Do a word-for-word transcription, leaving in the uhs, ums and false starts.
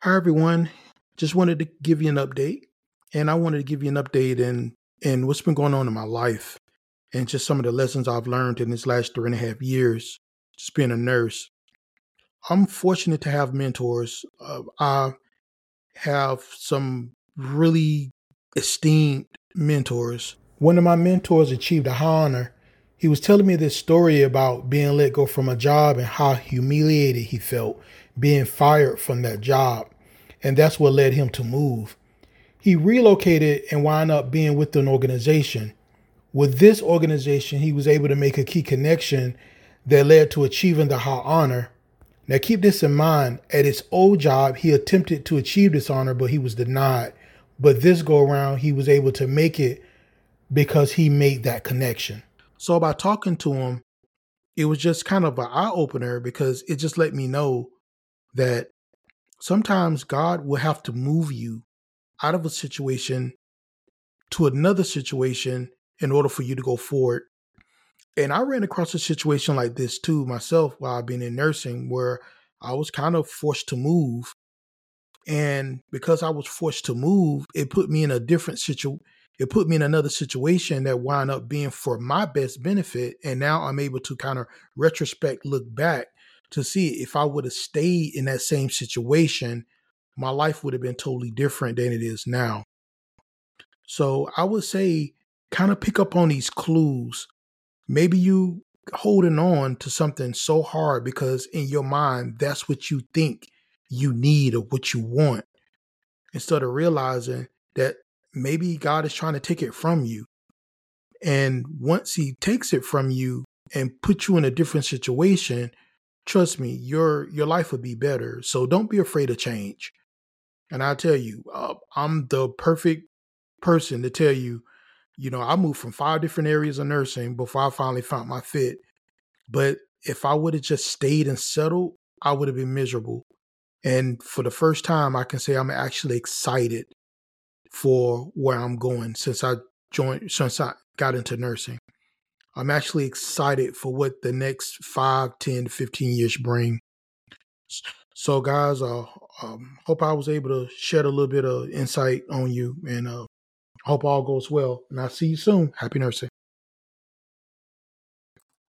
Hi everyone. Just wanted to give you an update, and I wanted to give you an update in in what's been going on in my life, and just some of the lessons I've learned in this last three and a half years, just being a nurse. I'm fortunate to have mentors. Uh, I have some really esteemed mentors. One of my mentors achieved a high honor. He was telling me this story about being let go from a job and how humiliated he felt being fired from that job. And that's what led him to move. He relocated and wound up being with an organization. With this organization, he was able to make a key connection that led to achieving the high honor. Now, keep this in mind. At his old job, he attempted to achieve this honor, but he was denied. But this go around, he was able to make it because he made that connection. So by talking to him, it was just kind of an eye opener because it just let me know that sometimes God will have to move you out of a situation to another situation in order for you to go forward. And I ran across a situation like this too myself while I've been in nursing, where I was kind of forced to move. And because I was forced to move, it put me in a different situation. It put me in another situation that wound up being for my best benefit. And now I'm able to kind of retrospect, look back to see if I would have stayed in that same situation, my life would have been totally different than it is now. So I would say kind of pick up on these clues. Maybe you holding on to something so hard because in your mind, that's what you think you need or what you want, instead of realizing that maybe God is trying to take it from you. And once he takes it from you and puts you in a different situation, trust me, your your life will be better. So don't be afraid of change. And I tell you, uh, I'm the perfect person to tell you, you know, I moved from five different areas of nursing before I finally found my fit. But if I would have just stayed and settled, I would have been miserable. And for the first time, I can say I'm actually excited for where I'm going since I joined, since I got into nursing. I'm actually excited for what the next five, ten, to fifteen years bring. So, guys, uh, um, hope I was able to shed a little bit of insight on you, and uh, hope all goes well. And I'll see you soon. Happy nursing.